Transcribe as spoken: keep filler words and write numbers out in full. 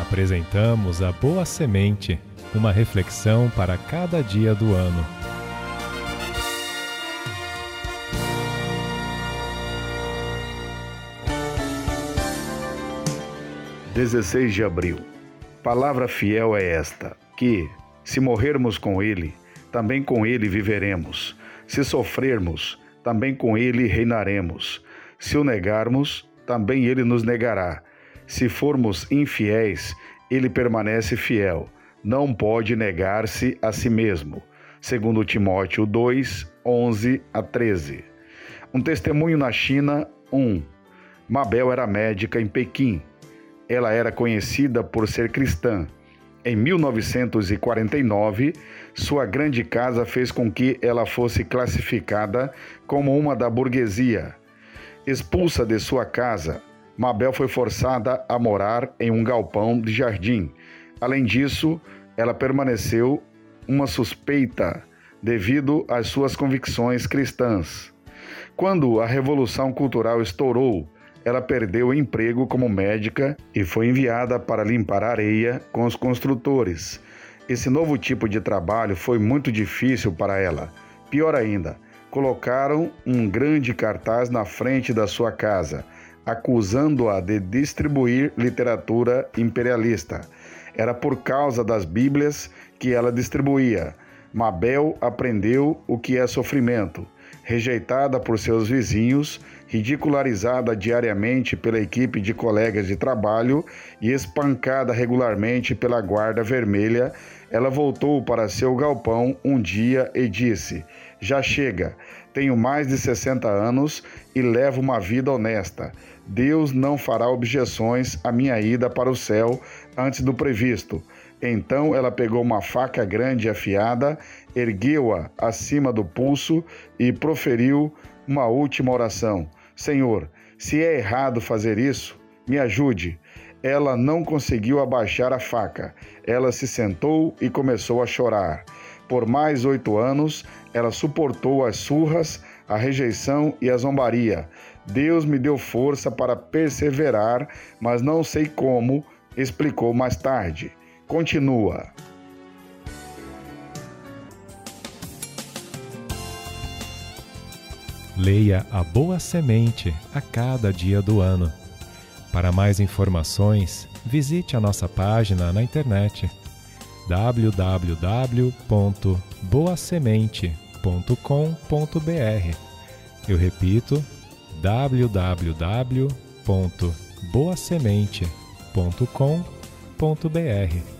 Apresentamos a Boa Semente, uma reflexão para cada dia do ano. dezesseis de abril. Palavra fiel é esta, que, se morrermos com Ele, também com Ele viveremos. Se sofrermos, também com Ele reinaremos. Se o negarmos, também Ele nos negará. Se formos infiéis, Ele permanece fiel. Não pode negar-se a si mesmo. Segundo Timóteo dois, onze a treze. Um testemunho na China. um. Mabel era médica em Pequim. Ela era conhecida por ser cristã. Em mil novecentos e quarenta e nove, sua grande casa fez com que ela fosse classificada como uma da burguesia. Expulsa de sua casa, Mabel foi forçada a morar em um galpão de jardim. Além disso, ela permaneceu uma suspeita devido às suas convicções cristãs. Quando a Revolução Cultural estourou, ela perdeu o emprego como médica e foi enviada para limpar areia com os construtores. Esse novo tipo de trabalho foi muito difícil para ela. Pior ainda, colocaram um grande cartaz na frente da sua casa, acusando-a de distribuir literatura imperialista. Era por causa das Bíblias que ela distribuía. Mabel aprendeu o que é sofrimento. Rejeitada por seus vizinhos, ridicularizada diariamente pela equipe de colegas de trabalho e espancada regularmente pela Guarda Vermelha, ela voltou para seu galpão um dia e disse: "Já chega, tenho mais de sessenta anos e levo uma vida honesta. Deus não fará objeções à minha ida para o céu antes do previsto." Então ela pegou uma faca grande e afiada, ergueu-a acima do pulso e proferiu uma última oração: "Senhor, se é errado fazer isso, me ajude." Ela não conseguiu abaixar a faca. Ela se sentou e começou a chorar. Por mais oito anos, ela suportou as surras, a rejeição e a zombaria. "Deus me deu força para perseverar, mas não sei como", explicou mais tarde. Continua. Leia a Boa Semente a cada dia do ano. Para mais informações, visite a nossa página na internet w w w ponto boa semente ponto com ponto b r. Eu repito, w w w ponto boa semente ponto com ponto b r.